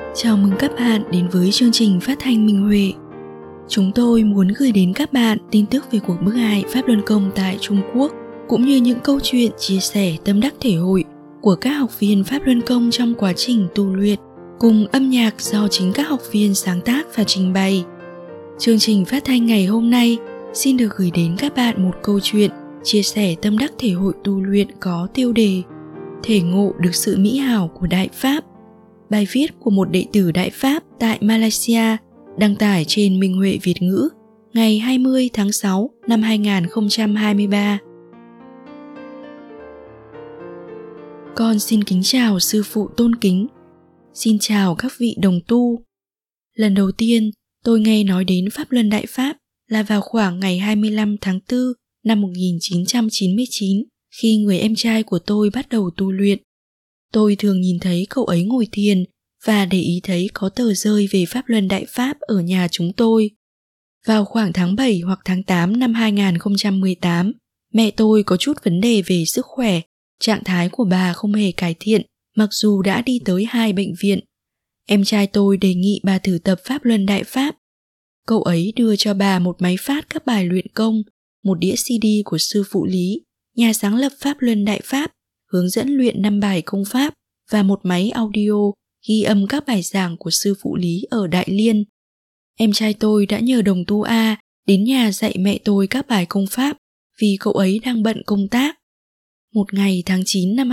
Chào mừng các bạn đến với chương trình phát thanh Minh Huệ. Chúng tôi muốn gửi đến các bạn tin tức về cuộc bức hại Pháp Luân Công tại Trung Quốc, cũng như những câu chuyện chia sẻ tâm đắc thể hội của các học viên Pháp Luân Công trong quá trình tu luyện, cùng âm nhạc do chính các học viên sáng tác và trình bày. Chương trình phát thanh ngày hôm nay xin được gửi đến các bạn một câu chuyện chia sẻ tâm đắc thể hội tu luyện có tiêu đề Thể ngộ được sự mỹ hảo của Đại Pháp. Bài viết của một đệ tử Đại Pháp tại Malaysia đăng tải trên Minh Huệ Việt ngữ ngày 20 tháng 6 năm 2023. Con xin kính chào sư phụ tôn kính. Xin chào các vị đồng tu. Lần đầu tiên tôi nghe nói đến Pháp Luân Đại Pháp là vào khoảng ngày 25 tháng 4 năm 1999, khi người em trai của tôi bắt đầu tu luyện. Tôi thường nhìn thấy cậu ấy ngồi thiền và để ý thấy có tờ rơi về Pháp Luân Đại Pháp ở nhà chúng tôi. Vào khoảng tháng 7 hoặc tháng 8 năm 2018, mẹ tôi có chút vấn đề về sức khỏe, trạng thái của bà không hề cải thiện mặc dù đã đi tới 2 bệnh viện. Em trai tôi đề nghị bà thử tập Pháp Luân Đại Pháp. Cậu ấy đưa cho bà một máy phát các bài luyện công, một đĩa CD của sư phụ Lý, nhà sáng lập Pháp Luân Đại Pháp, hướng dẫn luyện 5 bài công pháp và một máy audio ghi âm các bài giảng của sư phụ Lý ở Đại Liên. Em trai tôi đã nhờ đồng tu A đến nhà dạy mẹ tôi các bài công pháp vì cậu ấy đang bận công tác. Một ngày tháng 9 năm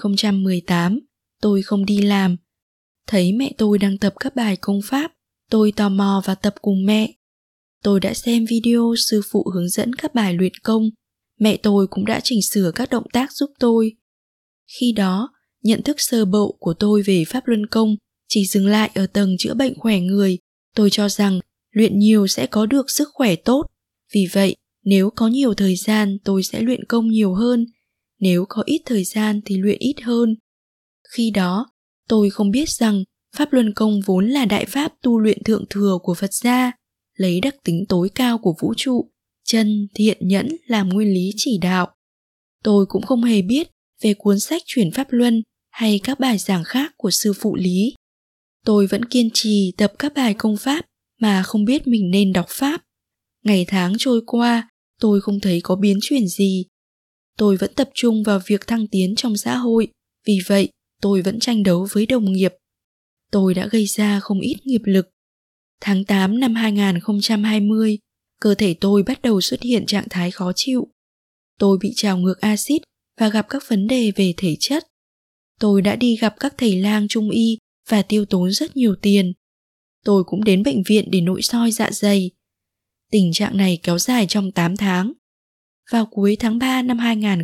2018, tôi không đi làm. Thấy mẹ tôi đang tập các bài công pháp, tôi tò mò và tập cùng mẹ. Tôi đã xem video sư phụ hướng dẫn các bài luyện công. Mẹ tôi cũng đã chỉnh sửa các động tác giúp tôi. Khi đó, nhận thức sơ bộ của tôi về Pháp Luân Công chỉ dừng lại ở tầng chữa bệnh khỏe người. Tôi cho rằng luyện nhiều sẽ có được sức khỏe tốt. Vì vậy, nếu có nhiều thời gian tôi sẽ luyện công nhiều hơn. Nếu có ít thời gian thì luyện ít hơn. Khi đó, tôi không biết rằng Pháp Luân Công vốn là đại pháp tu luyện thượng thừa của Phật gia, lấy đặc tính tối cao của vũ trụ, chân, thiện, nhẫn làm nguyên lý chỉ đạo. Tôi cũng không hề biết về cuốn sách Chuyển Pháp Luân hay các bài giảng khác của sư phụ Lý. Tôi vẫn kiên trì tập các bài công pháp mà không biết mình nên đọc pháp. Ngày tháng trôi qua, tôi không thấy có biến chuyển gì. Tôi vẫn tập trung vào việc thăng tiến trong xã hội, vì vậy tôi vẫn tranh đấu với đồng nghiệp. Tôi đã gây ra không ít nghiệp lực. Tháng 8 năm 2020, cơ thể tôi bắt đầu xuất hiện trạng thái khó chịu. Tôi bị trào ngược axit và gặp các vấn đề về thể chất. Tôi đã đi gặp các thầy lang trung y và tiêu tốn rất nhiều tiền. Tôi cũng đến bệnh viện để nội soi dạ dày. Tình trạng này kéo dài trong 8 tháng. Vào cuối tháng 3 năm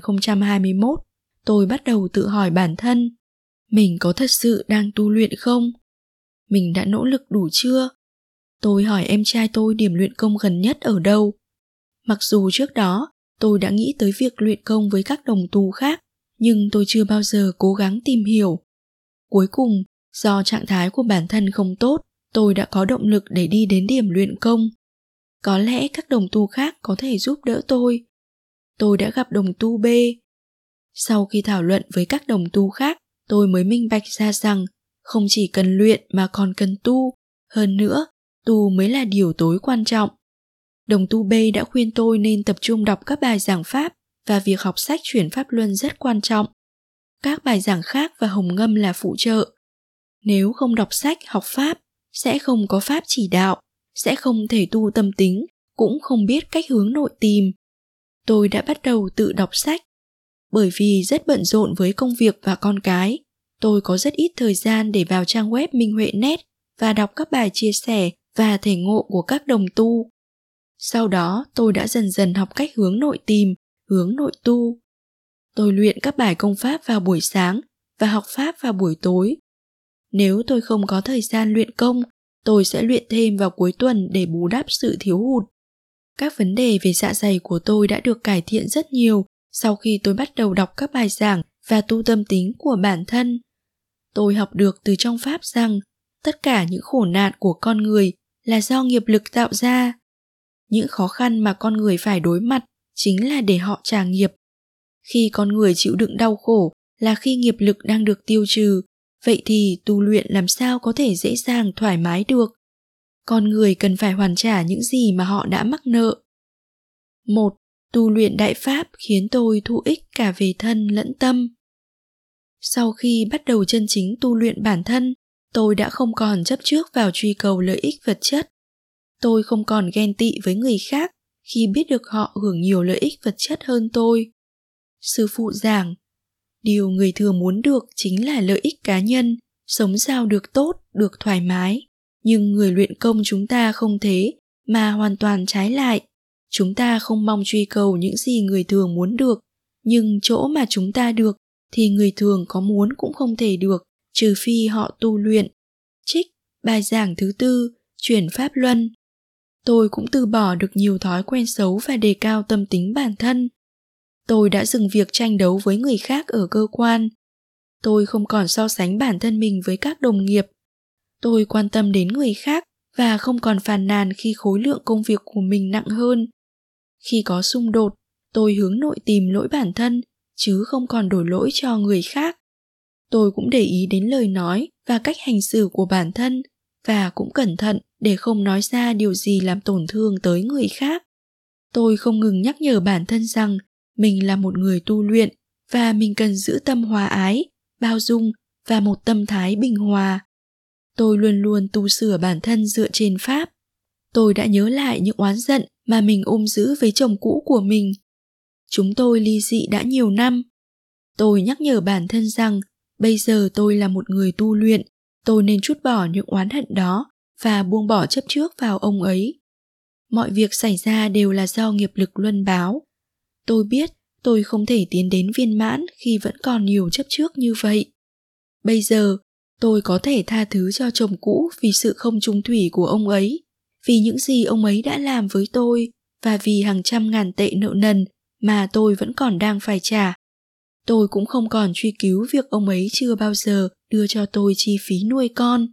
2021, tôi bắt đầu tự hỏi bản thân, mình có thật sự đang tu luyện không? Mình đã nỗ lực đủ chưa? Tôi hỏi em trai tôi điểm luyện công gần nhất ở đâu. Mặc dù trước đó tôi đã nghĩ tới việc luyện công với các đồng tu khác, nhưng tôi chưa bao giờ cố gắng tìm hiểu. Cuối cùng, do trạng thái của bản thân không tốt, tôi đã có động lực để đi đến điểm luyện công. Có lẽ các đồng tu khác có thể giúp đỡ tôi. Tôi đã gặp đồng tu B. Sau khi thảo luận với các đồng tu khác, tôi mới minh bạch ra rằng không chỉ cần luyện mà còn cần tu. Hơn nữa, tu mới là điều tối quan trọng. Đồng tu B đã khuyên tôi nên tập trung đọc các bài giảng pháp và việc học sách Chuyển Pháp Luân rất quan trọng. Các bài giảng khác và hồng ngâm là phụ trợ. Nếu không đọc sách học pháp, sẽ không có pháp chỉ đạo, sẽ không thể tu tâm tính, cũng không biết cách hướng nội tìm. Tôi đã bắt đầu tự đọc sách. Bởi vì rất bận rộn với công việc và con cái, tôi có rất ít thời gian để vào trang web Minh Huệ Net và đọc các bài chia sẻ và thể ngộ của các đồng tu. Sau đó tôi đã dần dần học cách hướng nội tìm, hướng nội tu. Tôi luyện các bài công pháp vào buổi sáng và học pháp vào buổi tối. Nếu tôi không có thời gian luyện công, tôi sẽ luyện thêm vào cuối tuần để bù đắp sự thiếu hụt. Các vấn đề về dạ dày của tôi đã được cải thiện rất nhiều sau khi tôi bắt đầu đọc các bài giảng và tu tâm tính của bản thân. Tôi học được từ trong pháp rằng tất cả những khổ nạn của con người là do nghiệp lực tạo ra. Những khó khăn mà con người phải đối mặt chính là để họ trả nghiệp. Khi con người chịu đựng đau khổ là khi nghiệp lực đang được tiêu trừ Vậy thì tu luyện làm sao có thể dễ dàng thoải mái được? Con người cần phải hoàn trả những gì mà họ đã mắc nợ. 1. Tu luyện đại pháp khiến tôi thụ ích cả về thân lẫn tâm. Sau khi bắt đầu chân chính tu luyện bản thân, tôi đã không còn chấp trước vào truy cầu lợi ích vật chất. Tôi không còn ghen tị với người khác khi biết được họ hưởng nhiều lợi ích vật chất hơn tôi. Sư phụ giảng, điều người thường muốn được chính là lợi ích cá nhân, sống sao được tốt, được thoải mái. Nhưng người luyện công chúng ta không thế, mà hoàn toàn trái lại. Chúng ta không mong truy cầu những gì người thường muốn được, nhưng chỗ mà chúng ta được thì người thường có muốn cũng không thể được, trừ phi họ tu luyện. Trích, bài giảng thứ 4, chuyển pháp luân. Tôi cũng từ bỏ được nhiều thói quen xấu và đề cao tâm tính bản thân. Tôi đã dừng việc tranh đấu với người khác ở cơ quan. Tôi không còn so sánh bản thân mình với các đồng nghiệp. Tôi quan tâm đến người khác và không còn phàn nàn khi khối lượng công việc của mình nặng hơn. Khi có xung đột, tôi hướng nội tìm lỗi bản thân, chứ không còn đổ lỗi cho người khác. Tôi cũng để ý đến lời nói và cách hành xử của bản thân, và cũng cẩn thận để không nói ra điều gì làm tổn thương tới người khác. Tôi không ngừng nhắc nhở bản thân rằng mình là một người tu luyện và mình cần giữ tâm hòa ái, bao dung và một tâm thái bình hòa. Tôi luôn luôn tu sửa bản thân dựa trên pháp. Tôi đã nhớ lại những oán giận mà mình ôm giữ với chồng cũ của mình. Chúng tôi ly dị đã nhiều năm. Tôi nhắc nhở bản thân rằng bây giờ tôi là một người tu luyện, tôi nên trút bỏ những oán hận đó và buông bỏ chấp trước vào ông ấy. Mọi việc xảy ra đều là do nghiệp lực luân báo. Tôi biết tôi không thể tiến đến viên mãn khi vẫn còn nhiều chấp trước như vậy. Bây giờ, tôi có thể tha thứ cho chồng cũ vì sự không trung thủy của ông ấy, vì những gì ông ấy đã làm với tôi và vì hàng trăm ngàn tệ nợ nần mà tôi vẫn còn đang phải trả. Tôi cũng không còn truy cứu việc ông ấy chưa bao giờ đưa cho tôi chi phí nuôi con.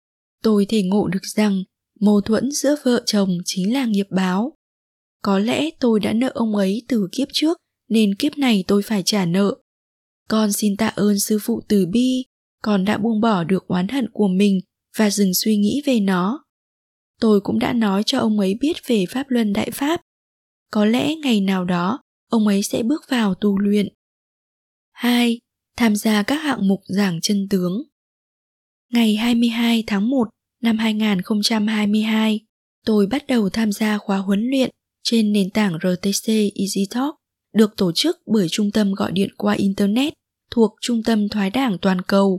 Tôi thể ngộ được rằng mâu thuẫn giữa vợ chồng chính là nghiệp báo. Có lẽ tôi đã nợ ông ấy từ kiếp trước nên kiếp này tôi phải trả nợ. Con xin tạ ơn sư phụ từ bi, con đã buông bỏ được oán hận của mình và dừng suy nghĩ về nó. Tôi cũng đã nói cho ông ấy biết về Pháp Luân Đại Pháp. Có lẽ ngày nào đó, ông ấy sẽ bước vào tu luyện. 2. Tham gia các hạng mục giảng chân tướng. Ngày 22 tháng 1 năm 2022, tôi bắt đầu tham gia khóa huấn luyện trên nền tảng RTC EasyTalk, được tổ chức bởi Trung tâm Gọi điện qua Internet thuộc Trung tâm Thoái đảng Toàn cầu.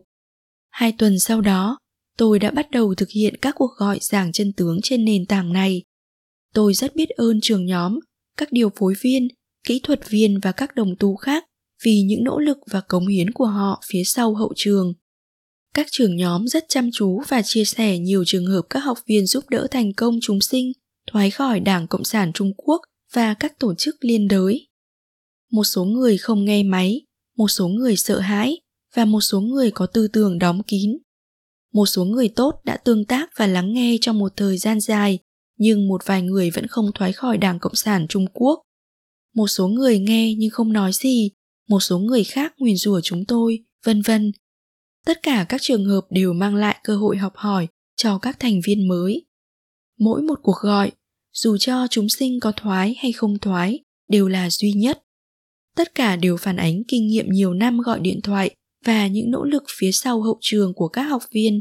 2 tuần sau đó, tôi đã bắt đầu thực hiện các cuộc gọi giảng chân tướng trên nền tảng này. Tôi rất biết ơn trưởng nhóm, các điều phối viên, kỹ thuật viên và các đồng tu khác vì những nỗ lực và cống hiến của họ phía sau hậu trường. Các trưởng nhóm rất chăm chú và chia sẻ nhiều trường hợp các học viên giúp đỡ thành công chúng sinh thoái khỏi Đảng Cộng sản Trung Quốc và các tổ chức liên đới. Một số người không nghe máy, một số người sợ hãi và một số người có tư tưởng đóng kín. Một số người tốt đã tương tác và lắng nghe trong một thời gian dài, nhưng một vài người vẫn không thoái khỏi Đảng Cộng sản Trung Quốc. Một số người nghe nhưng không nói gì, một số người khác nguyền rủa chúng tôi, vân vân. Tất cả các trường hợp đều mang lại cơ hội học hỏi cho các thành viên mới. Mỗi một cuộc gọi, dù cho chúng sinh có thoái hay không thoái, đều là duy nhất. Tất cả đều phản ánh kinh nghiệm nhiều năm gọi điện thoại và những nỗ lực phía sau hậu trường của các học viên.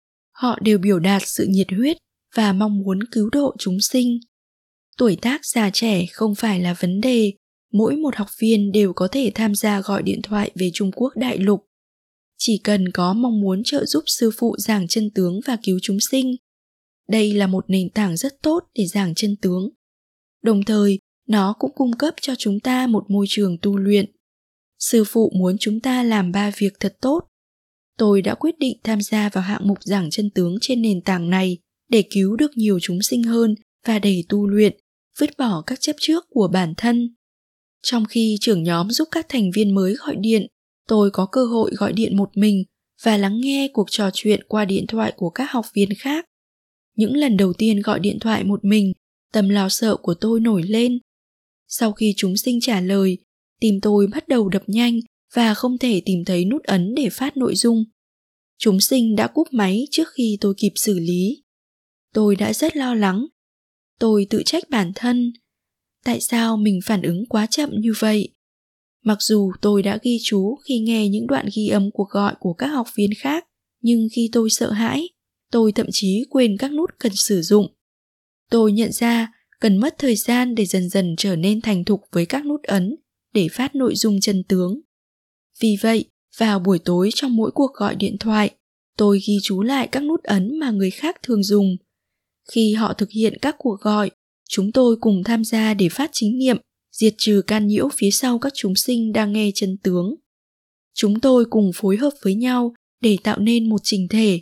Họ đều biểu đạt sự nhiệt huyết và mong muốn cứu độ chúng sinh. Tuổi tác già trẻ không phải là vấn đề, mỗi một học viên đều có thể tham gia gọi điện thoại về Trung Quốc đại lục. Chỉ cần có mong muốn trợ giúp sư phụ giảng chân tướng và cứu chúng sinh. Đây là một nền tảng rất tốt để giảng chân tướng. Đồng thời, nó cũng cung cấp cho chúng ta một môi trường tu luyện. Sư phụ muốn chúng ta làm 3 việc thật tốt. Tôi đã quyết định tham gia vào hạng mục giảng chân tướng trên nền tảng này để cứu được nhiều chúng sinh hơn và để tu luyện, vứt bỏ các chấp trước của bản thân. Trong khi trưởng nhóm giúp các thành viên mới gọi điện, tôi có cơ hội gọi điện một mình và lắng nghe cuộc trò chuyện qua điện thoại của các học viên khác. Những lần đầu tiên gọi điện thoại một mình, tâm lo sợ của tôi nổi lên. Sau khi chúng sinh trả lời, tim tôi bắt đầu đập nhanh và không thể tìm thấy nút ấn để phát nội dung. Chúng sinh đã cúp máy trước khi tôi kịp xử lý. Tôi đã rất lo lắng. Tôi tự trách bản thân. Tại sao mình phản ứng quá chậm như vậy? Mặc dù tôi đã ghi chú khi nghe những đoạn ghi âm cuộc gọi của các học viên khác, nhưng khi tôi sợ hãi, tôi thậm chí quên các nút cần sử dụng. Tôi nhận ra cần mất thời gian để dần dần trở nên thành thục với các nút ấn để phát nội dung chân tướng. Vì vậy, vào buổi tối trong mỗi cuộc gọi điện thoại, tôi ghi chú lại các nút ấn mà người khác thường dùng. Khi họ thực hiện các cuộc gọi, chúng tôi cùng tham gia để phát chính niệm, diệt trừ can nhiễu phía sau các chúng sinh đang nghe chân tướng. Chúng tôi cùng phối hợp với nhau để tạo nên một chỉnh thể.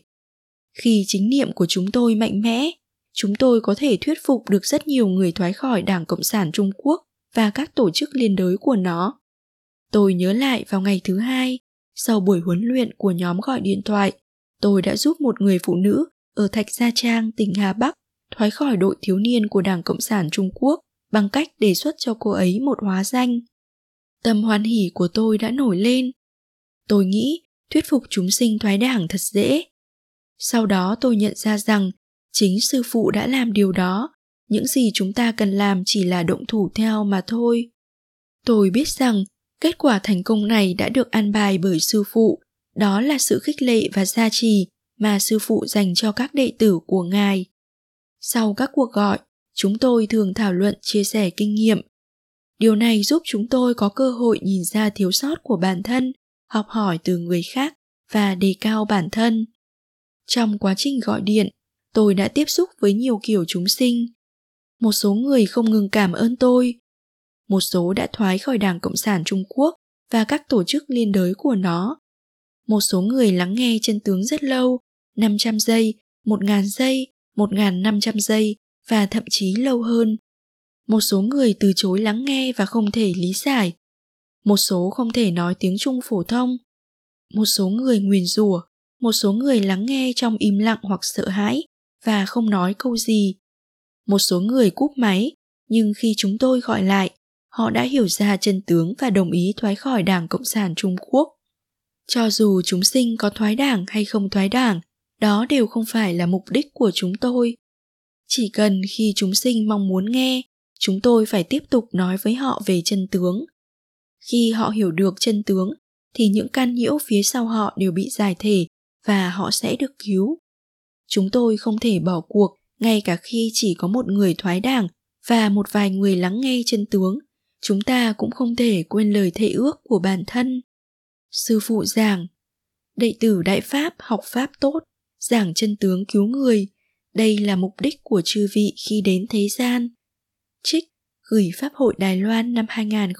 Khi chính niệm của chúng tôi mạnh mẽ, chúng tôi có thể thuyết phục được rất nhiều người thoái khỏi Đảng Cộng sản Trung Quốc và các tổ chức liên đới của nó. Tôi nhớ lại vào ngày thứ 2, sau buổi huấn luyện của nhóm gọi điện thoại, tôi đã giúp một người phụ nữ ở Thạch Gia Trang, tỉnh Hà Bắc thoái khỏi đội thiếu niên của Đảng Cộng sản Trung Quốc bằng cách đề xuất cho cô ấy một hóa danh. Tâm hoan hỉ của tôi đã nổi lên. Tôi nghĩ thuyết phục chúng sinh thoái đảng thật dễ. Sau đó tôi nhận ra rằng chính sư phụ đã làm điều đó. Những gì chúng ta cần làm chỉ là động thủ theo mà thôi. Tôi biết rằng kết quả thành công này đã được an bài bởi sư phụ. Đó là sự khích lệ và gia trì mà sư phụ dành cho các đệ tử của ngài. Sau các cuộc gọi, chúng tôi thường thảo luận chia sẻ kinh nghiệm. Điều này giúp chúng tôi có cơ hội nhìn ra thiếu sót của bản thân, học hỏi từ người khác và đề cao bản thân. Trong quá trình gọi điện, tôi đã tiếp xúc với nhiều kiểu chúng sinh. Một số người không ngừng cảm ơn tôi. Một số đã thoái khỏi Đảng Cộng sản Trung Quốc và các tổ chức liên đới của nó. Một số người lắng nghe chân tướng rất lâu, 500 giây, 1.000 giây, 1.500 giây và thậm chí lâu hơn. Một số người từ chối lắng nghe và không thể lý giải. Một số không thể nói tiếng Trung phổ thông. Một số người nguyền rủa, một số người lắng nghe trong im lặng hoặc sợ hãi và không nói câu gì. Một số người cúp máy, nhưng khi chúng tôi gọi lại, họ đã hiểu ra chân tướng và đồng ý thoái khỏi Đảng Cộng sản Trung Quốc. Cho dù chúng sinh có thoái đảng hay không thoái đảng, đó đều không phải là mục đích của chúng tôi. Chỉ cần khi chúng sinh mong muốn nghe, chúng tôi phải tiếp tục nói với họ về chân tướng. Khi họ hiểu được chân tướng, thì những can nhiễu phía sau họ đều bị giải thể và họ sẽ được cứu. Chúng tôi không thể bỏ cuộc ngay cả khi chỉ có một người thoái đảng và một vài người lắng nghe chân tướng. Chúng ta cũng không thể quên lời thệ ước của bản thân. Sư phụ giảng, đệ tử Đại Pháp học Pháp tốt, giảng chân tướng cứu người. Đây là mục đích của chư vị khi đến thế gian. Trích gửi Pháp hội Đài Loan năm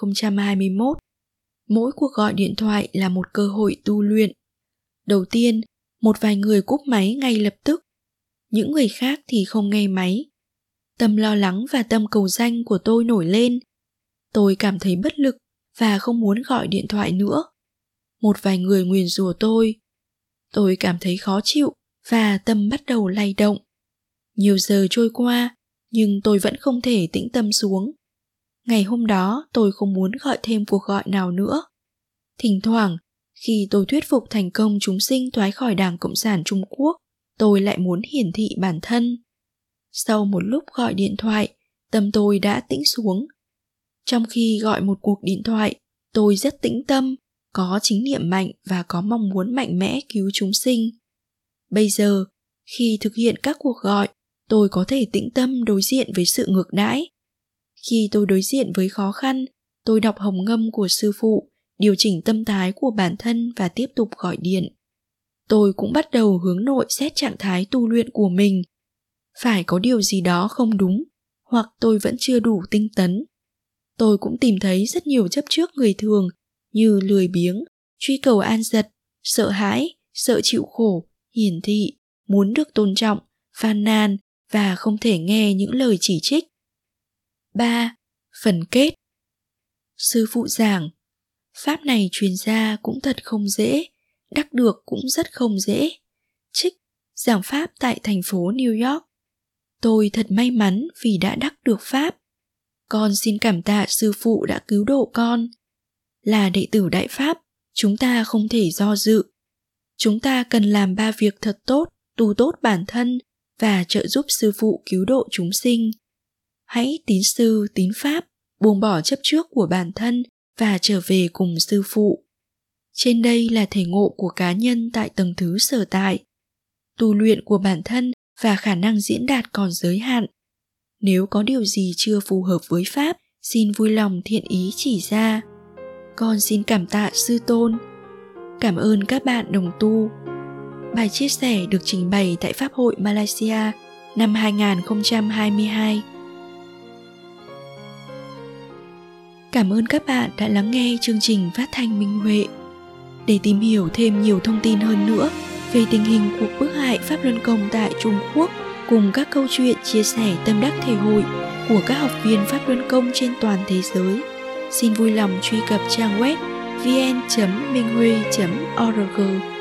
2021. Mỗi cuộc gọi điện thoại là một cơ hội tu luyện. Đầu tiên, một vài người cúp máy ngay lập tức. Những người khác thì không nghe máy. Tâm lo lắng và tâm cầu danh của tôi nổi lên. Tôi cảm thấy bất lực và không muốn gọi điện thoại nữa. Một vài người nguyền rủa tôi. Tôi cảm thấy khó chịu và tâm bắt đầu lay động. Nhiều giờ trôi qua, nhưng tôi vẫn không thể tĩnh tâm xuống. Ngày hôm đó tôi không muốn gọi thêm cuộc gọi nào nữa. Thỉnh thoảng, khi tôi thuyết phục thành công chúng sinh thoái khỏi Đảng Cộng sản Trung Quốc, tôi lại muốn hiển thị bản thân. Sau một lúc gọi điện thoại, tâm tôi đã tĩnh xuống. Trong khi gọi một cuộc điện thoại, tôi rất tĩnh tâm, có chính niệm mạnh và có mong muốn mạnh mẽ cứu chúng sinh. Bây giờ, khi thực hiện các cuộc gọi, tôi có thể tĩnh tâm đối diện với sự ngược đãi. Khi tôi đối diện với khó khăn, tôi đọc hồng ngâm của sư phụ, điều chỉnh tâm thái của bản thân và tiếp tục gọi điện. Tôi cũng bắt đầu hướng nội xét trạng thái tu luyện của mình. Phải có điều gì đó không đúng, hoặc tôi vẫn chưa đủ tinh tấn. Tôi cũng tìm thấy rất nhiều chấp trước người thường như lười biếng, truy cầu an dật, sợ hãi, sợ chịu khổ, hiển thị, muốn được tôn trọng, phàn nàn và không thể nghe những lời chỉ trích. 3. Phần kết. Sư phụ giảng, pháp này truyền ra cũng thật không dễ, đắc được cũng rất không dễ. Trích giảng pháp tại thành phố New York. Tôi thật may mắn vì đã đắc được pháp. Con xin cảm tạ sư phụ đã cứu độ con. Là đệ tử Đại Pháp, chúng ta không thể do dự. Chúng ta cần làm 3 việc thật tốt, tu tốt bản thân và trợ giúp sư phụ cứu độ chúng sinh. Hãy tín sư, tín pháp, buông bỏ chấp trước của bản thân và trở về cùng sư phụ. Trên đây là thể ngộ của cá nhân tại tầng thứ sở tại. Tu luyện của bản thân và khả năng diễn đạt còn giới hạn. Nếu có điều gì chưa phù hợp với pháp, xin vui lòng thiện ý chỉ ra. Con xin cảm tạ sư tôn. Cảm ơn các bạn đồng tu. Bài chia sẻ được trình bày tại Pháp hội Malaysia năm 2022. Cảm ơn các bạn đã lắng nghe chương trình phát thanh Minh Huệ. Để tìm hiểu thêm nhiều thông tin hơn nữa về tình hình cuộc bức hại Pháp Luân Công tại Trung Quốc cùng các câu chuyện chia sẻ tâm đắc thể hội của các học viên Pháp Luân Công trên toàn thế giới, xin vui lòng truy cập trang web vn.minhue.org.